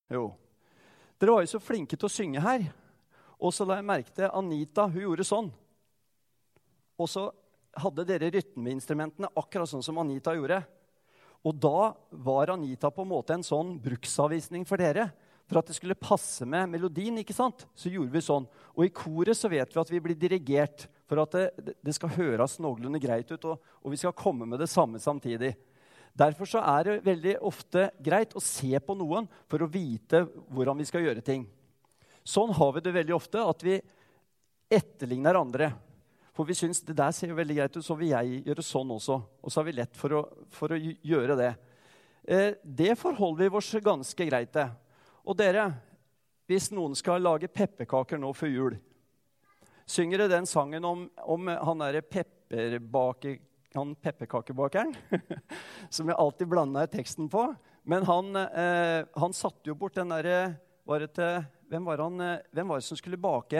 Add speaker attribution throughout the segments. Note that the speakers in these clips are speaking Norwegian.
Speaker 1: Jo. Dere var jo så flinke til å synge her. Og så la jeg merke til Anita, hun gjorde sånn. Og så hadde dere rytmeinstrumentene akkurat sånn som Anita gjorde. Og da var Anita på en måte en sånn bruksanvisning for dere. For at det skulle passe med melodien, ikke sant? Så gjorde vi sånn. Og i koret så vet vi at vi blir dirigert for at det skal høres noenlunde greit ut, og vi skal komme med det samme samtidig. Derfor så er det veldig ofte greit å se på noen for å vite hvordan vi skal gjøre ting. Sånn har vi det veldig ofte, at vi etterligner andre. For vi synes det der ser jo veldig greit ut, så vil jeg gjøre sånn også. Og så har vi lett for å gjøre det. Det forholder vi oss ganske greit til. Og dere, hvis noen skal lage pepperkaker nå før jul, synger det den sangen om han der pepperkakebakeren, som jeg alltid blandet teksten på. Men han satte jo bort den der, hvem var det som skulle bake?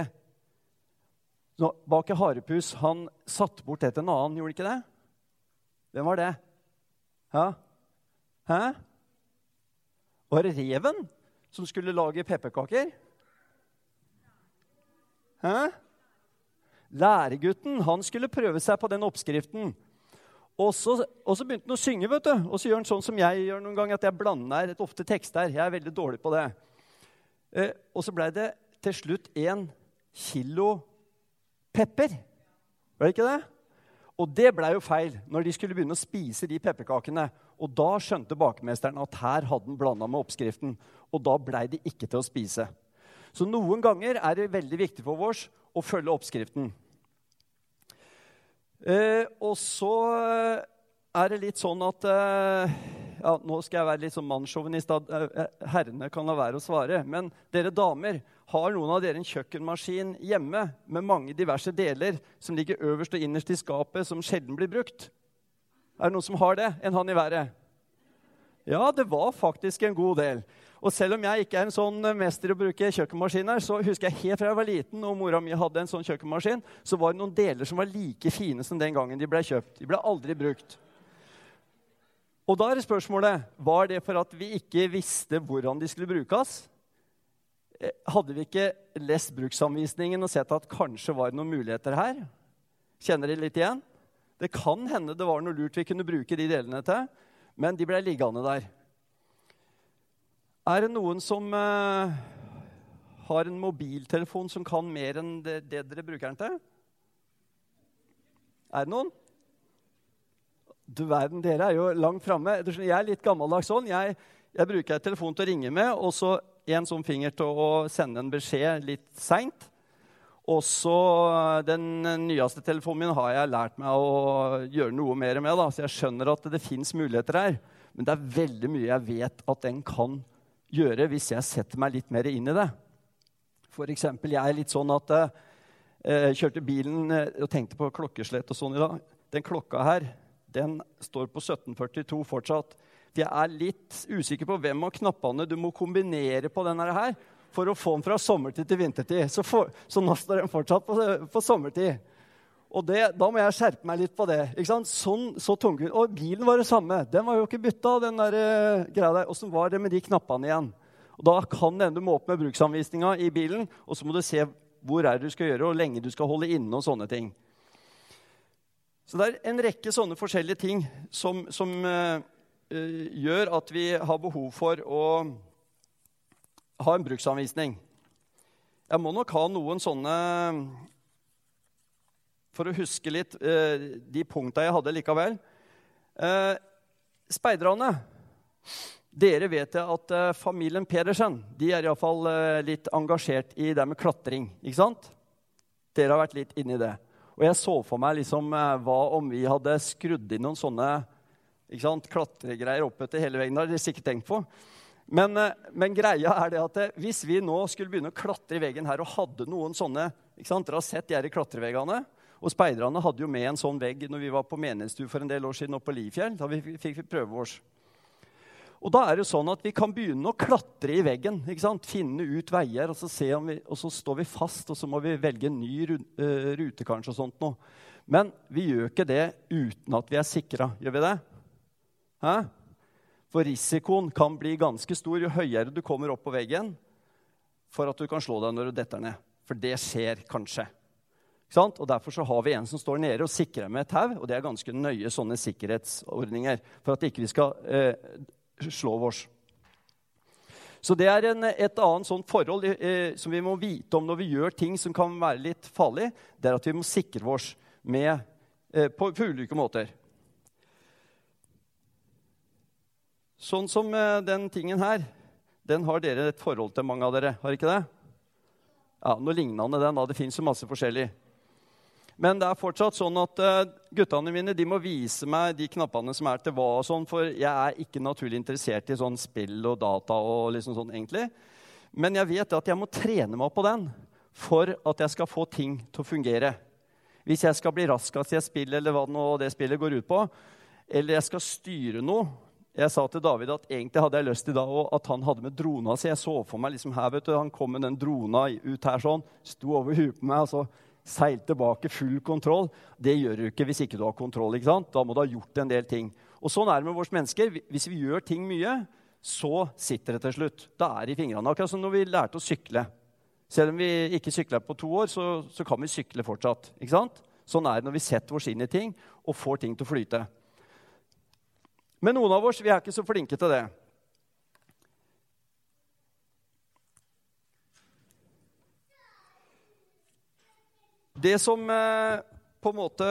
Speaker 1: Bake harepus, han satte bort det til en annen, gjorde ikke det? Hvem var det? Ja? Hæ? Var det reven som skulle lage pepperkaker? Hæ? Læregutten, han skulle prøve seg på den oppskriften. Og så begynte han å synge, vet du. Og så gjør han sånn som jeg gjør noen ganger, at jeg blander et ofte tekster. Jeg er veldig dårlig på det. Og så ble det til slutt 1 kilo pepper. Var det ikke det? Og det ble jo feil når de skulle begynne å spise de pepperkakene. Og da skjønte bakmesteren at her hadde han blandet med oppskriften. Og da ble de ikke til å spise. Så noen ganger er det veldig viktig for oss å følge oppskriften. Og så er det litt sånn at nå skal jeg være litt sånn mannssjåvinist, herrene kan la være å svare, men dere damer, har noen av dere en kjøkkenmaskin hjemme med mange diverse deler som ligger øverst og innerst i skapet som sjelden blir brukt? Er det noen som har det? En hånd i været? Ja, det var faktisk en god del. Og selv om jeg ikke er en sånn mester å bruke kjøkkenmaskiner, så husker jeg helt fra jeg var liten, og mora mi hadde en sånn kjøkkenmaskin, så var det noen deler som var like fine som den gangen de ble kjøpt. De ble aldri brukt. Og da er det spørsmålet, var det for at vi ikke visste hvordan de skulle brukes? Hadde vi ikke lest bruksanvisningen og sett at kanskje var det noen muligheter her? Kjenner dere litt igjen? Det kan hende det var noe lurt vi kunne bruke de delene til, men de ble liggende der. Er det noen som har en mobiltelefon som kan mer enn det dere bruker den til? Er det noen? Du verden, dere er jo langt fremme. Jeg er litt gammeldags sånn. Jeg bruker en telefon til å ringe med, og så en sånn finger til å sende en beskjed litt sent. Og så den nyeste telefonen min har jeg lært meg å gjøre noe mer med, da, så jeg skjønner at det finnes muligheter her. Men det er veldig mye jeg vet at den kan gjøre hvis jeg setter meg litt mer inn i det. For eksempel, jeg er litt sånn at jeg kjørte bilen og tenkte på klokkeslett og sånn i dag. Den klokka her, den står på 1742 fortsatt. For jeg er litt usikker på hvem av knappene du må kombinere på denne her for å få den fra sommertid til vintertid. Så nå står den fortsatt på sommertid. Og da må jeg skjerpe meg litt på det. Ikke sant? Så tungvint. Og bilen var det samme. Den var jo ikke bytta, den der greia der. Og så var det med de knappene igjen. Og da kan du må opp med bruksanvisninga i bilen, og så må du se hvor er det du skal gjøre, og hvor lenge du skal holde inne og sånne ting. Så det er en rekke sånne forskjellige ting som gjør at vi har behov for å ha en bruksanvisning. Jeg må nok ha noen sånne, for å huske litt de punktene jeg hadde likevel. Speiderne, dere vet at familien Pedersen, de er i hvert fall litt engasjert i det med klatring, ikke sant? Dere har vært litt inne i det. Og jeg så for meg liksom, hva om vi hadde skrudd inn noen sånne, ikke sant, klatregreier opp etter hele veggen, det har dere sikkert tenkt på. Men greia er det at hvis vi nå skulle begynne å klatre i veggen her og hadde noen sånne, ikke sant, dere har sett de her i klatreveggene, og speiderne hadde jo med en sånn vegg når vi var på menighetstur for en del år siden oppe på Lifjell, da fikk vi prøve oss. Og da er det sånn at vi kan begynne å klatre i veggen, ikke sant? Finne ut veier, og så står vi fast, og så må vi velge en ny rute kanskje og sånt noe. Men vi gjør ikke det uten at vi er sikre. Gjør vi det? Hæ? For risikoen kan bli ganske stor jo høyere du kommer opp på veggen for at du kan slå deg når du detter ned. For det skjer kanskje. Ikke sant? Og derfor så har vi en som står nede og sikrer med et tau, og det er ganske nøye sånne sikkerhetsordninger for at ikke vi skal slå oss. Så det er et annet sånt forhold som vi må vite om når vi gjør ting som kan være litt farlig, det er at vi må sikre oss på ulike måter. Sånn som den tingen her, den har dere et forhold til, mange av dere, har ikke det? Ja, noe lignende den da, det finnes jo masse forskjellig. Men det er fortsatt sånn at guttene mine, de må vise meg de knappene som er til hva og sånn, for jeg er ikke naturlig interessert i sånn spill og data og liksom sånn egentlig. Men jeg vet at jeg må trene meg på den for at jeg skal få ting til å fungere. Hvis jeg skal bli raskest i et spill, eller hva nå det spillet går ut på, eller jeg skal styre noe. Jeg sa til David at egentlig hadde jeg lyst i dag at han hadde med drona, så jeg så for meg liksom her, vet du, han kom med den drona ut her sånn, sto over huet på meg, og så seilte tilbake full kontroll. Det gjør du ikke hvis ikke du har kontroll, ikke sant? Da må du ha gjort en del ting. Og sånn er det med våre mennesker. Hvis vi gjør ting mye, så sitter det til slutt. Da er det i fingrene. Akkurat som når vi lærte å sykle. Selv om vi ikke sykler på 2 år, så kan vi sykle fortsatt, ikke sant? Sånn er det når vi setter oss inn i ting og får ting til å flyte. Men noen av oss, vi er ikke så flinke til det. Det som på en måte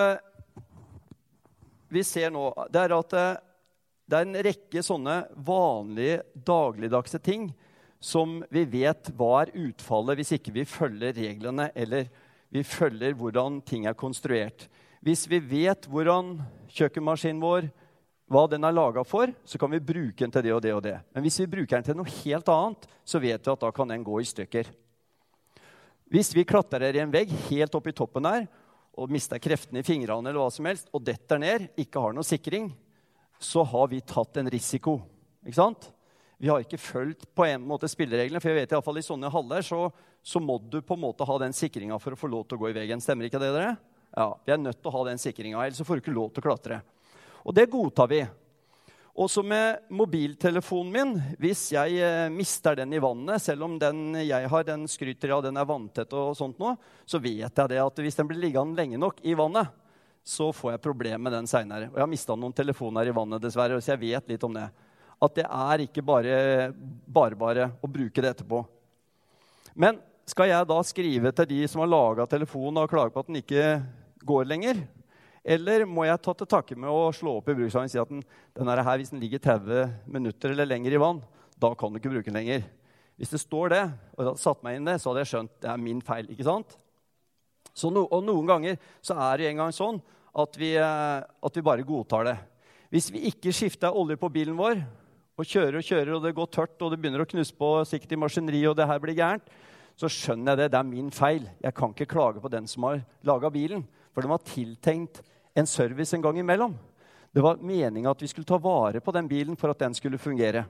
Speaker 1: vi ser nå, det er at det er en rekke sånne vanlige dagligdagse ting som vi vet hva er utfallet hvis ikke vi følger reglene, eller vi følger hvordan ting er konstruert. Hvis vi vet hvordan kjøkkenmaskinen vår, hva den er laget for, så kan vi bruke den til det og det og det. Men hvis vi bruker den til noe helt annet, så vet vi at da kan den gå i stykker. Hvis vi klatrer i en vegg helt opp i toppen der, og mister kreftene i fingrene eller hva som helst, og detter ned, ikke har noe sikring, så har vi tatt en risiko. Ikke sant? Vi har ikke følt på en måte spillereglene, for jeg vet i hvert fall i sånne haller, så må du på en måte ha den sikringen for å få lov til å gå i veggen. Stemmer ikke det, dere? Ja, vi er nødt til å ha den sikringen, ellers så får du ikke lov til å klatre. Og det godtar vi. Også med mobiltelefonen min, hvis jeg mister den i vannet, selv om den jeg har, den skryter av, den er vanntett og sånt nå, så vet jeg det at hvis den blir liggende lenge nok i vannet, så får jeg problemer med den senere. Og jeg har mistet noen telefoner i vannet dessverre, så jeg vet litt om det. At det er ikke bare å bruke det etterpå. Men skal jeg da skrive til de som har laget telefonen og klage på at den ikke går lenger? Eller må jeg ta til takke med å slå opp i bruksvannet og si at den her, hvis den ligger 30 minutter eller lenger i vann, da kan du ikke bruke den lenger. Hvis det står det, og jeg hadde satt meg inn det, så hadde jeg skjønt det er min feil, ikke sant? Så og noen ganger så er det en gang sånn at vi bare godtar det. Hvis vi ikke skifter olje på bilen vår, og kjører, og det går tørt, og det begynner å knuse på sikkert i maskineri, og det her blir gærent, så skjønner jeg det er min feil. Jeg kan ikke klage på den som har laget bilen, for den var tiltenkt en service en gang imellom. Det var meningen at vi skulle ta vare på den bilen for at den skulle fungere.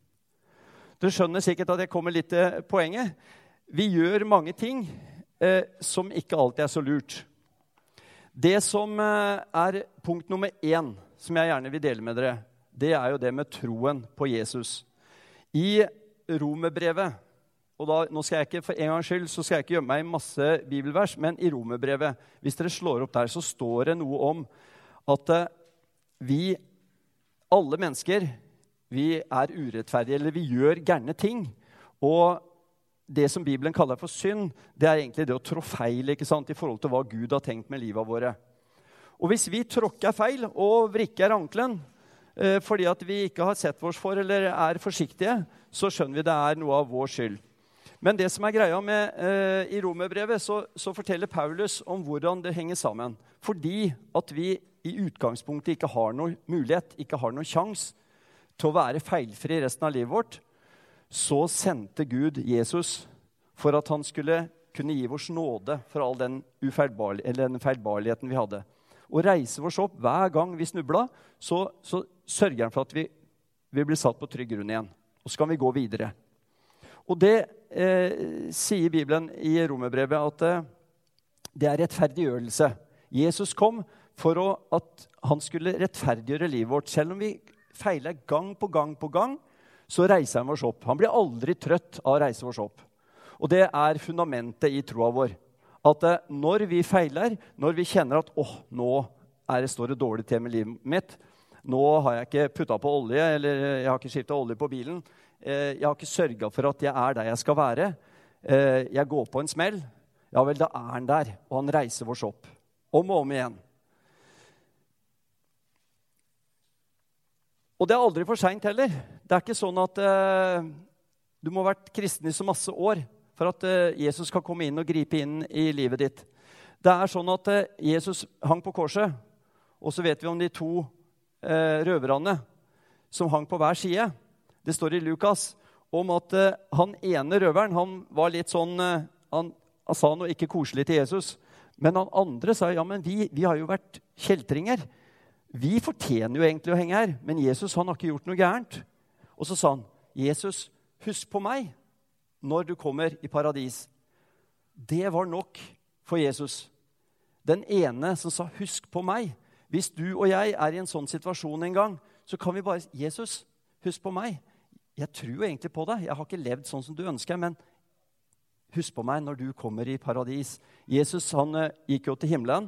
Speaker 1: Du skjønner sikkert at jeg kommer litt til poenget. Vi gjør mange ting som ikke alltid er så lurt. Det som er punkt nummer 1, som jeg gjerne vil dele med dere, det er jo det med troen på Jesus. I Romerbrevet, og da, nå skal jeg ikke, for en gangs skyld, så skal jeg ikke gjemme meg i masse bibelvers, men i Romerbrevet, hvis dere slår opp der, så står det noe om at vi, alle mennesker, vi er urettferdige, eller vi gjør gærne ting. Og det som Bibelen kaller for synd, det er egentlig det å trå feil, ikke sant, i forhold til hva Gud har tenkt med livet våre. Og hvis vi tråkker feil og vrikker ankelen, fordi at vi ikke har sett oss for, eller er forsiktige, så skjønner vi det er noe av vår skyld. Men det som er greia med, i Romerbrevet, så forteller Paulus om hvordan det henger sammen. Fordi at vi i utgangspunktet ikke har noen mulighet, ikke har noen sjans til å være feilfri resten av livet vårt, så sendte Gud Jesus for at han skulle kunne gi oss nåde for all den feilbarligheten vi hadde. Og reise oss opp hver gang vi snubla, så sørger han for at vi blir satt på trygg grunn igjen. Og så kan vi gå videre. Og det sier Bibelen i Romerbrevet at det er rettferdiggjørelse. Jesus kom for at han skulle rettferdiggjøre livet vårt. Selv om vi feiler gang på gang på gang, så reiser han oss opp. Han blir aldri trøtt av å reise oss opp. Og det er fundamentet i troa vår. At når vi feiler, når vi kjenner at nå står det dårlig til med livet mitt, nå har jeg ikke puttet på olje, eller jeg har ikke skiftet olje på bilen, jeg har ikke sørget for at jeg er der jeg skal være, jeg går på en smell, ja vel, da er han der, og han reiser oss opp. Om og om igjen. Og det er aldri for sent heller. Det er ikke sånn at du må ha vært kristen i så masse år for at Jesus skal komme inn og gripe inn i livet ditt. Det er sånn at Jesus hang på korset, og så vet vi om de 2 røverne som hang på hver side. Det står i Lukas om at han ene røveren, han var litt sånn, han sa noe ikke koselig til Jesus, men han andre sa, ja, men vi har jo vært kjeltringer. Vi fortjener jo egentlig å henge her, men Jesus, han har ikke gjort noe gærent. Og så sa han, Jesus, husk på meg når du kommer i paradis. Det var nok for Jesus. Den ene som sa, husk på meg. Hvis du og jeg er i en sånn situasjon en gang, så kan vi bare, Jesus, husk på meg. Jeg tror jo egentlig på deg. Jeg har ikke levd sånn som du ønsker, men husk på meg når du kommer i paradis. Jesus, han gikk jo til himmelen,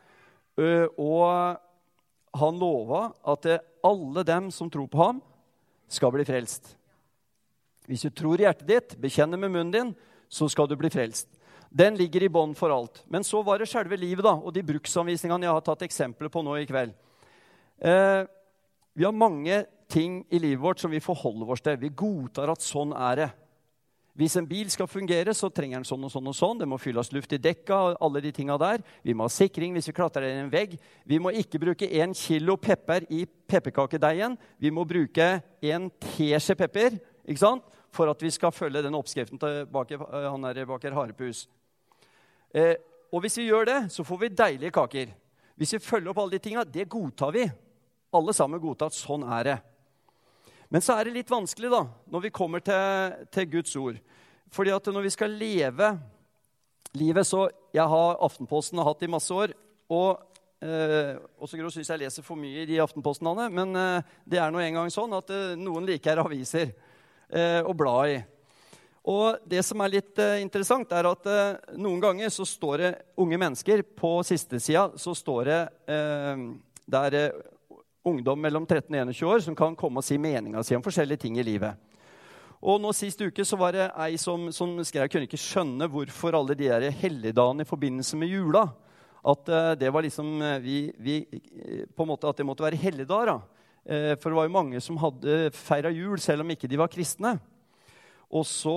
Speaker 1: og han lovet at alle dem som tror på ham skal bli frelst. Hvis du tror i hjertet ditt, bekjenner med munnen din, så skal du bli frelst. Den ligger i bånd for alt. Men så var det selve livet da, og de bruksanvisningene jeg har tatt eksempler på nå i kveld. Vi har mange ting i livet vårt som vi forholder oss til. Vi godtar at sånn er det. Hvis en bil skal fungere, så trenger den sånn og sånn og sånn. Det må fylles luft i dekka, alle de tingene der. Vi må ha sikring hvis vi klatrer i en vegg. Vi må ikke bruke 1 kilo pepper i pepperkakedeigen. Vi må bruke 1 teskje pepper, ikke sant? For at vi skal følge den oppskriften til baker Harepus. Og hvis vi gjør det, så får vi deilige kaker. Hvis vi følger opp alle de tingene, det godtar vi. Alle sammen godtar at sånn er det. Men så er det litt vanskelig da, når vi kommer til Guds ord. Fordi at når vi skal leve livet, så jeg har Aftenposten hatt i masse år, og så Gro synes jeg leser for mye i de Aftenpostene, men det er nå en gang sånn at noen liker aviser og bla i. Og det som er litt interessant er at noen ganger så står det unge mennesker på siste sida, så står det der ungdom mellom 13 og 21 år som kan komme og si meningen sin om forskjellige ting i livet. Og nå siste uke så var det ei som skrev, jeg kunne ikke skjønne hvorfor alle de der helligdagene i forbindelse med jula, at det var liksom, på en måte at det måtte være helligdager da. For det var jo mange som hadde feiret jul, selv om ikke de var kristne. Og så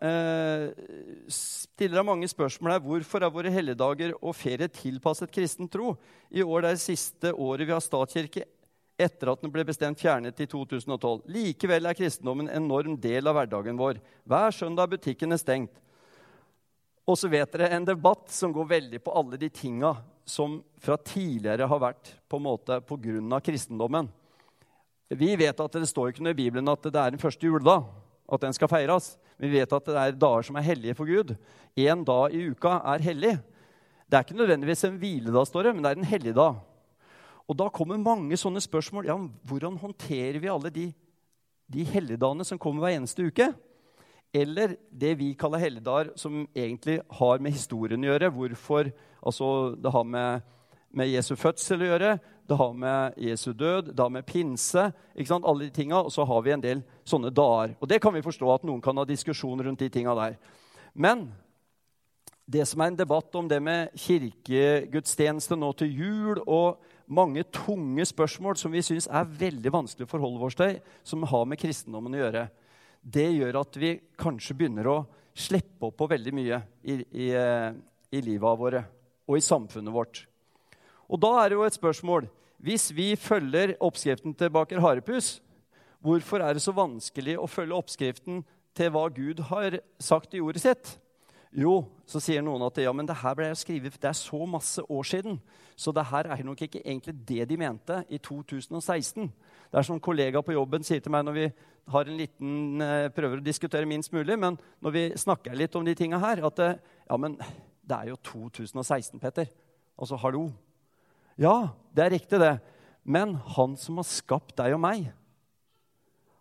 Speaker 1: stiller jeg mange spørsmål her. Hvorfor er våre helligdager og ferie tilpasset kristen tro? I år det er det siste året vi har statskirke, etter at den ble bestemt fjernet i 2012. Likevel er kristendommen en enorm del av hverdagen vår. Hver søndag er butikkene stengt. Og så vet dere en debatt som går veldig på alle de tingene som fra tidligere har vært på en måte på grunn av kristendommen. Vi vet at det står ikke noe i Bibelen at det er den første juledag, at den skal feires. Vi vet at det er dager som er hellige for Gud. En dag i uka er hellig. Det er ikke nødvendigvis en hviledag, står det, men det er en helligdag. Og da kommer mange sånne spørsmål. Ja, hvordan håndterer vi alle de helligdagene som kommer hver eneste uke? Eller det vi kaller helligdager, som egentlig har med historien å gjøre. Hvorfor? Altså, det har med Jesu fødsel å gjøre. Det har med Jesu død, det har med pinse, ikke sant? Alle de tingene, og så har vi en del sånne dager. Og det kan vi forstå at noen kan ha diskusjoner rundt de tingene der. Men det som er en debatt om det med kirkegudstjeneste nå til jul, og mange tunge spørsmål som vi synes er veldig vanskelig å forholde oss til, som har med kristendommen å gjøre, det gjør at vi kanskje begynner å slippe opp på veldig mye i livet våre og i samfunnet vårt. Og da er det jo et spørsmål, hvis vi følger oppskriften til baker Harepus, hvorfor er det så vanskelig å følge oppskriften til hva Gud har sagt i ordet sitt? Jo, så sier noen at ja, men det her ble skrevet, det er så masse år siden, så det her er nok ikke egentlig det de mente i 2016. Det er som en kollega på jobben sier til meg når vi har en liten, prøver å diskutere minst mulig, men når vi snakker litt om de tingene her, at ja, men det er jo 2016, Petter. Altså, hallo. Ja, det er riktig det. Men han som har skapt deg og meg,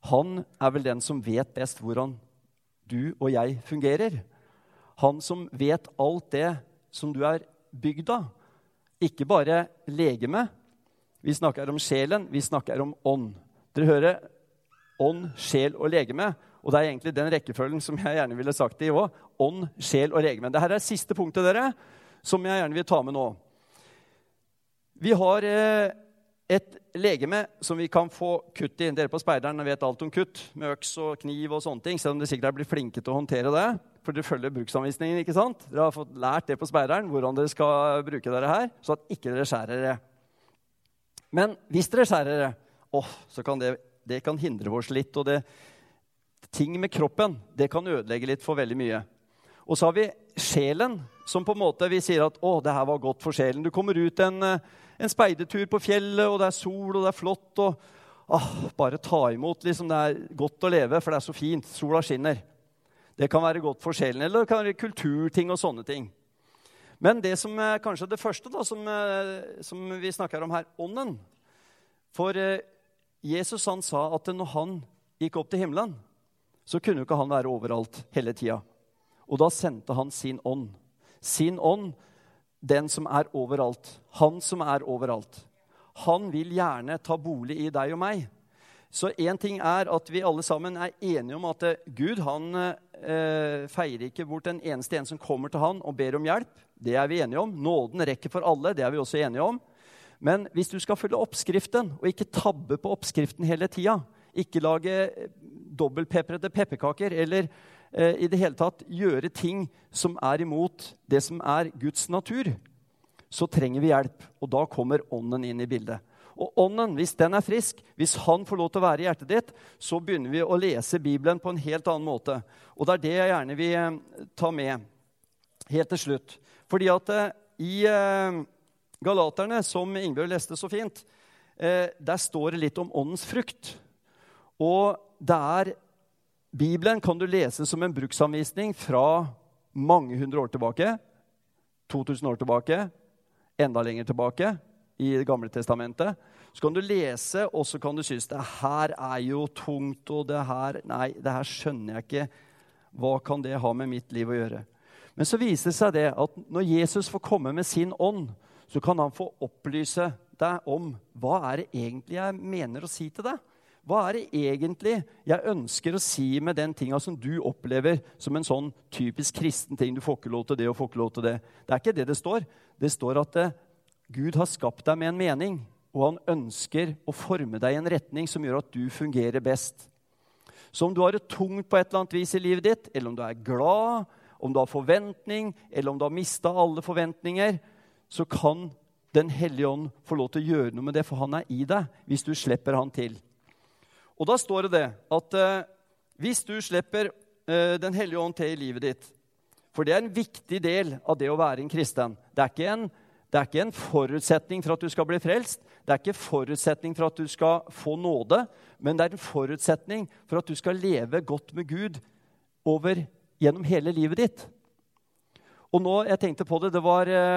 Speaker 1: Han vel den som vet best hvordan du og jeg fungerer. Han som vet alt det som du bygd av. Ikke bare legeme. Vi snakker om sjelen, vi snakker om ånd. Dere hører ånd, sjel og legeme. Og det egentlig den rekkefølgen som jeg gjerne ville sagt det i også. Ånd, sjel og legeme. Dette siste punktet dere, som jeg gjerne vil ta med nå. Vi har et legeme som vi kan få kutt i. Dere på speideren vet alt om kutt, med øks og kniv og sånne ting, selv om dere sikkert blitt flinke til å håndtere det, for dere følger bruksanvisningen, ikke sant? Dere har fått lært det på speideren, hvordan dere skal bruke dere her, så at ikke dere skjærer det. Men hvis dere skjærer det, så kan det kan hindre oss litt, og ting med kroppen, det kan ødelegge litt for veldig mye. Og så har vi sjelen, som på en måte vi sier at, det her var godt for sjelen. Du kommer ut en speidetur på fjellet, og det sol, og det flott, og bare ta imot, liksom det godt å leve, for det så fint, sola skinner. Det kan være godt for sjelen, eller det kan være kulturting og sånne ting. Men det som kanskje det første da, som vi snakker om her, ånden. For Jesus han sa at når han gikk opp til himmelen, så kunne jo ikke han være overalt hele tiden. Og da sendte han sin ånd. Sin ånd, den som overalt. Han som overalt. Han vil gjerne ta bolig i deg og meg. Så en ting at vi alle sammen enige om at Gud, han feirer ikke bort en eneste en som kommer til han og ber om hjelp. Det vi enige om. Nåden rekker for alle, det vi også enige om. Men hvis du skal følge oppskriften, og ikke tabbe på oppskriften hele tiden, ikke lage dobbeltpeprede pepperkaker, eller i det hele tatt gjøre ting som imot det som Guds natur, så trenger vi hjelp. Og da kommer ånden inn i bildet. Og ånden, hvis den frisk, hvis han får lov til å være i hjertet ditt, så begynner vi å lese Bibelen på en helt annen måte. Og det det jeg gjerne vil ta med helt til slutt. Fordi at i Galaterne, som Ingebjørg leste så fint, der står det litt om åndens frukt. Og Bibelen kan du lese som en bruksanvisning fra mange hundre år tilbake, 2000 år tilbake, enda lenger tilbake i det gamle testamentet. Så kan du lese, og så kan du synes det her jo tungt, og det her skjønner jeg ikke. Hva kan det ha med mitt liv å gjøre? Men så viser det seg det at når Jesus får komme med sin ånd, så kan han få opplyse deg om hva det egentlig jeg mener å si til deg. Hva det egentlig jeg ønsker å si med den tinga som du opplever som en sånn typisk kristen ting? Du får ikke lov til det og får ikke lov til det. Det ikke det det står. Det står at Gud har skapt deg med en mening, og han ønsker å forme deg i en retning som gjør at du fungerer best. Så om du har det tungt på et eller annet vis i livet ditt, eller om du glad, om du har forventning, eller om du har mistet alle forventninger, så kan den hellige ånd få lov til å gjøre noe med det, for han i deg, hvis du slipper han til. Og da står det at hvis du slipper den hellige ånd til i livet ditt, for det en viktig del av det å være en kristen. Det ikke en forutsetning for at du skal bli frelst. Det ikke forutsetning for at du skal få nåde, men det en forutsetning for at du skal leve godt med Gud gjennom hele livet ditt. Og nå, jeg tenkte på det, det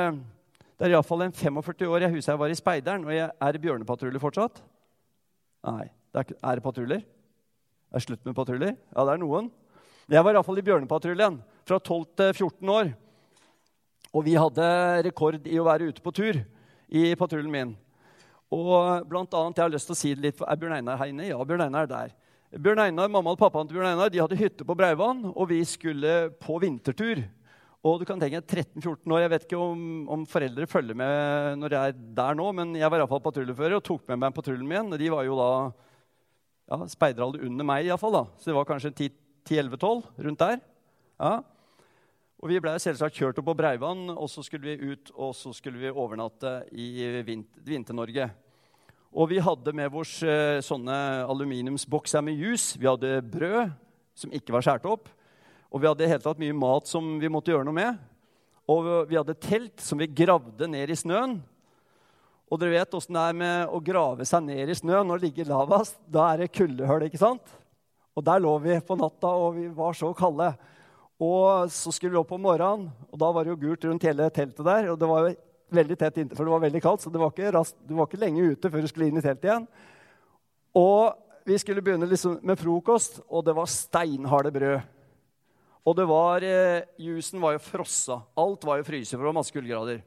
Speaker 1: i hvert fall en 45 år jeg husker jeg var i speideren, og jeg det bjørnepatrulje fortsatt? Nei. Det patruljer? Det slutt med patruljer? Ja, det noen. Jeg var i hvert fall i bjørnepatruljen fra 12 til 14 år. Og vi hadde rekord i å være ute på tur i patruljen min. Og blant annet, jeg har lyst til å si det litt, Bjørn Einar her inne? Ja, Bjørn Einar der. Bjørn Einar, mamma og pappaen til Bjørn Einar, de hadde hytte på Breivann, og vi skulle på vintertur. Og du kan tenke 13-14 år, jeg vet ikke om foreldre følger med når jeg der nå, men jeg var i hvert fall patruljefører og tok med meg patruljen min. De var jo da speideralder under meg i hvert fall da. Så det var kanskje 10-11-12 rundt der. Ja. Og vi ble selvsagt kjørt opp på Breivann, og så skulle vi ut, og så skulle vi overnatte i Vinter-Norge. Og vi hadde med oss sånne aluminiumsbokser med jus. Vi hadde brød som ikke var skjært opp. Og vi hadde helt tatt mye mat som vi måtte gjøre noe med. Og vi hadde telt som vi gravde ned i snøen. Og dere vet hvordan det med å grave seg ned i snøen og ligge lavast. Da det kuldehull, ikke sant? Og der lå vi på natta, og vi var så kalde. Og så skulle vi opp om morgenen, og da var det jo gult rundt hele teltet der. Og det var jo veldig tett inntil, for det var veldig kaldt, så det var ikke lenge ute før du skulle inn i teltet igjen. Og vi skulle begynne liksom med frokost, og det var steinharde brød. Og det var, jusen var jo frossa. Alt var jo fryset, for det var masse kuldegrader.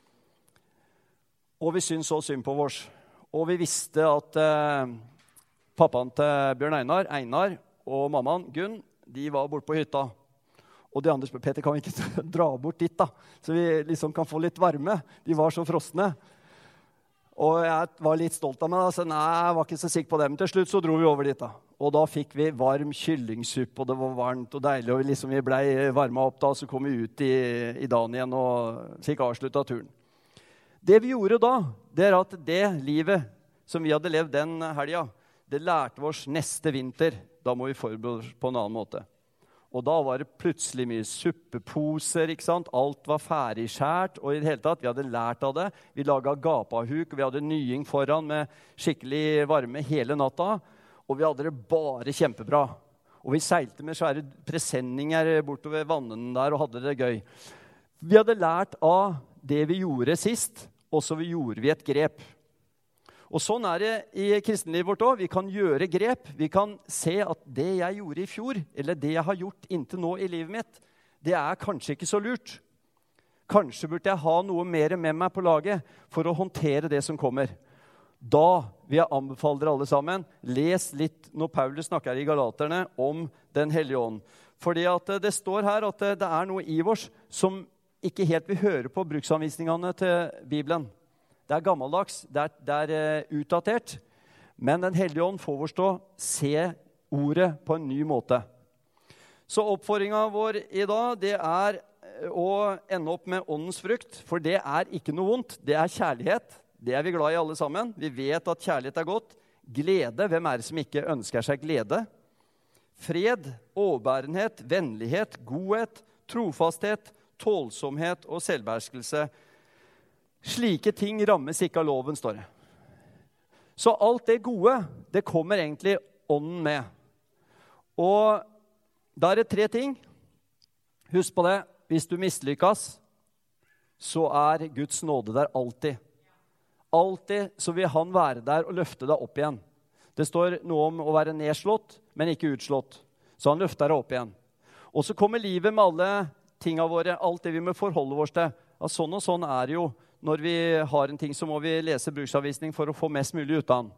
Speaker 1: Og vi syntes så synd på oss. Og vi visste at pappaen til Bjørn Einar og mammaen, Gunn, de var borte på hytta. Og de andre spør, Peter, kan vi ikke dra bort dit da? Så vi liksom kan få litt varme. De var så frosne. Og jeg var litt stolt av meg, så nei, jeg var ikke så sikker på det. Men til slutt så dro vi over dit da. Og da fikk vi varm kyllingsuppe, og det var varmt og deilig. Og vi ble varmet opp da, så kom vi ut i dagen igjen og fikk avsluttet turen. Det vi gjorde da, det at det livet som vi hadde levd den helgen, det lærte oss neste vinter. Da må vi forberede oss på en annen måte. Og da var det plutselig mye suppeposer, ikke sant? Alt var ferdigskjært, og i det hele tatt, vi hadde lært av det. Vi laget gapahuk, og vi hadde nying foran med skikkelig varme hele natta, og vi hadde det bare kjempebra. Og vi seilte med svære presenninger bortover vannene der og hadde det gøy. Vi hadde lært av det vi gjorde sist, og så gjorde vi et grep. Og sånn er det i kristenlivet vårt også. Vi kan gjøre grep. Vi kan se at det jeg gjorde i fjor, eller det jeg har gjort inntil nå i livet mitt, det er kanskje ikke så lurt. Kanskje burde jeg ha noe mer med meg på laget for å håndtere det som kommer. Da vil jeg anbefale dere alle sammen, les litt når Paulus snakker i Galaterne om den hellige ånd. Fordi at det står her at det er noe i oss som ikke helt vil høre på bruksanvisningene til Bibelen. Det er gammeldags, det er utdatert, men den hellige ånd får oss til å se ordet på en ny måte. Så oppfordringen vår i dag, det er å ende opp med åndens frukt, for det er ikke noe vondt, det er kjærlighet. Det er vi glad i alle sammen. Vi vet at kjærlighet er godt. Glede, hvem er det som ikke ønsker seg glede? Fred, overbærenhet, vennlighet, godhet, trofasthet, tålsomhet og selvbeherskelse. Slike ting rammes ikke av loven, står det. Så alt det gode, det kommer egentlig ånden med. Og da er det 3 ting. Husk på det, hvis du mislykkes, så er Guds nåde der alltid. Alltid så vil han være der og løfte deg opp igjen. Det står noe om å være nedslått, men ikke utslått. Så han løfter deg opp igjen. Og så kommer livet med alle tingene våre, alt det vi må forholde oss til. Ja, sånn og sånn er det jo. Når vi har en ting, så må vi lese bruksanvisning for å få mest mulig ut av den.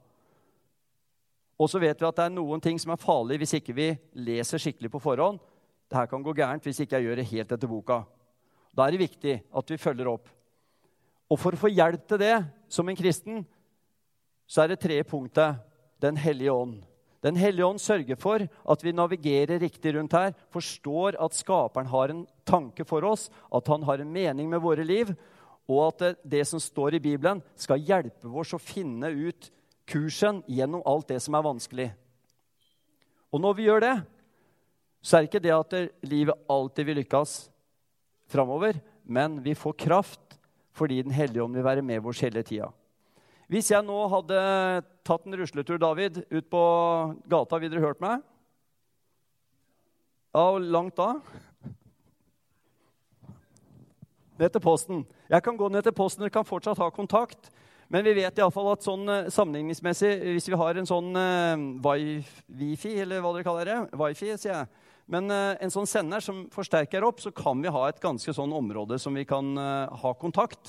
Speaker 1: Og så vet vi at det er noen ting som er farlig hvis ikke vi leser skikkelig på forhånd. Dette kan gå gærent hvis ikke jeg gjør det helt etter boka. Da er det viktig at vi følger opp. Og for å få hjelp til det, som en kristen, så er det 3 punkter. Den hellige ånd. Den hellige ånd sørger for at vi navigerer riktig rundt her, forstår at skaperen har en tanke for oss, at han har en mening med våre liv, og at det som står i Bibelen skal hjelpe oss å finne ut kursen gjennom alt det som er vanskelig. Og når vi gjør det, så er det ikke det at livet alltid vil lykkes fremover, men vi får kraft fordi den hellige ånd vil være med oss hele tiden. Hvis jeg nå hadde tatt en rusletur, David, ut på gata, ville dere hørt meg? Ja, og langt da? Ned til posten. Jeg kan gå ned til posten, dere kan fortsatt ha kontakt. Men vi vet i alle fall at sånn sammenligningsmessig, hvis vi har en sånn wifi, eller hva dere kaller det, wifi, sier jeg. Men en sånn sender som forsterker opp, så kan vi ha et ganske sånn område som vi kan ha kontakt.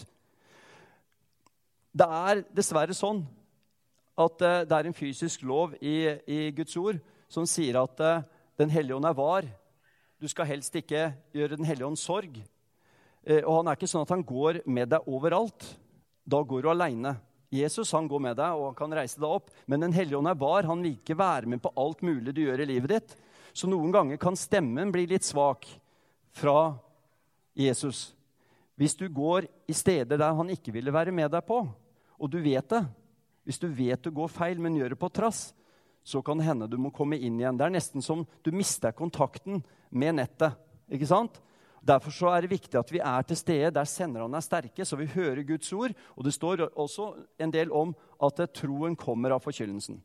Speaker 1: Det er dessverre sånn at det er en fysisk lov i Guds ord som sier at den hellige ånd er var. Du skal helst ikke gjøre den hellige ånd sorg. Og han er ikke sånn at han går med deg overalt. Da går du alene. Jesus, han går med deg, og han kan reise deg opp. Men den hellige ånd er var. Han vil ikke være med på alt mulig du gjør i livet ditt. Så noen ganger kan stemmen bli litt svak fra Jesus. Hvis du går i steder der han ikke ville være med deg på, og du vet det. Hvis du vet du går feil, men gjør det på trass, så kan det hende du må komme inn igjen. Det er nesten som du mister kontakten med nettet, ikke sant? Derfor så er det viktig at vi er til stede der senderne er sterke, så vi hører Guds ord. Og det står også en del om at troen kommer av forkynnelsen.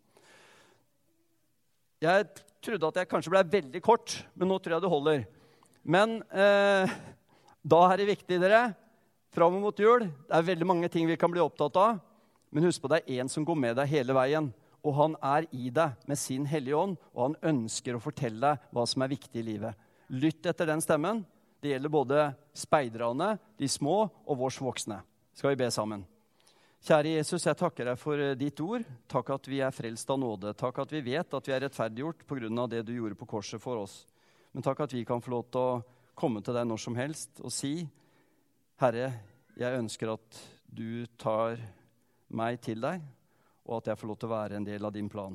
Speaker 1: Jeg trodde at jeg kanskje ble veldig kort, men nå tror jeg det holder. Men da er det viktig, dere, fram mot jul. Det er veldig mange ting vi kan bli opptatt av, men husk på det er en som går med deg hele veien. og han i deg med sin hellige ånd, og han ønsker å fortelle deg hva som viktig i livet. Lytt etter den stemmen. Det gjelder både speiderne, de små og vårs voksne. Skal vi be sammen? Kjære Jesus, jeg takker deg for ditt ord. Takk at vi frelst av nåde. Takk at vi vet at vi rettferdiggjort på grunn av det du gjorde på korset for oss. Men takk at vi kan få lov til å komme til deg når som helst og si, Herre, jeg ønsker at du tar meg til deg, og at jeg får lov til å være en del av din plan.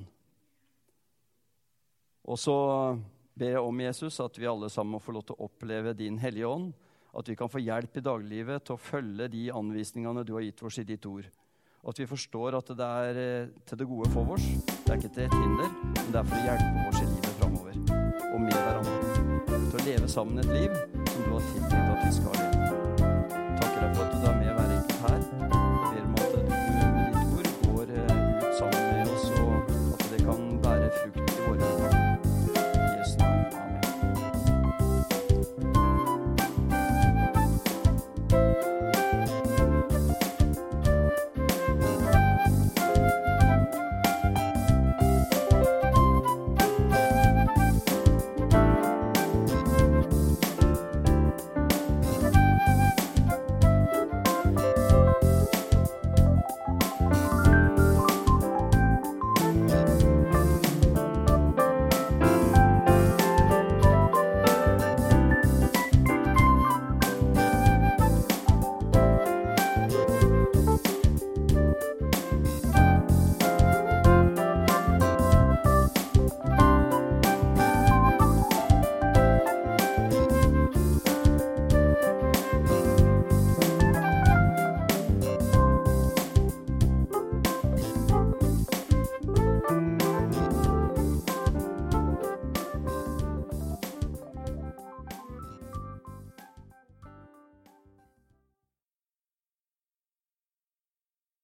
Speaker 1: Og så ber jeg om, Jesus, at vi alle sammen må få lov til å oppleve din hellige ånd, at vi kan få hjelp i dagliglivet til å følge de anvisningene du har gitt oss i ditt ord. Og at vi forstår at det til det gode for oss. Det ikke til et hinder, men det for å hjelpe oss i livet fremover. Og med hverandre. Til å leve sammen et liv som du har tiltenkt at vi skal leve.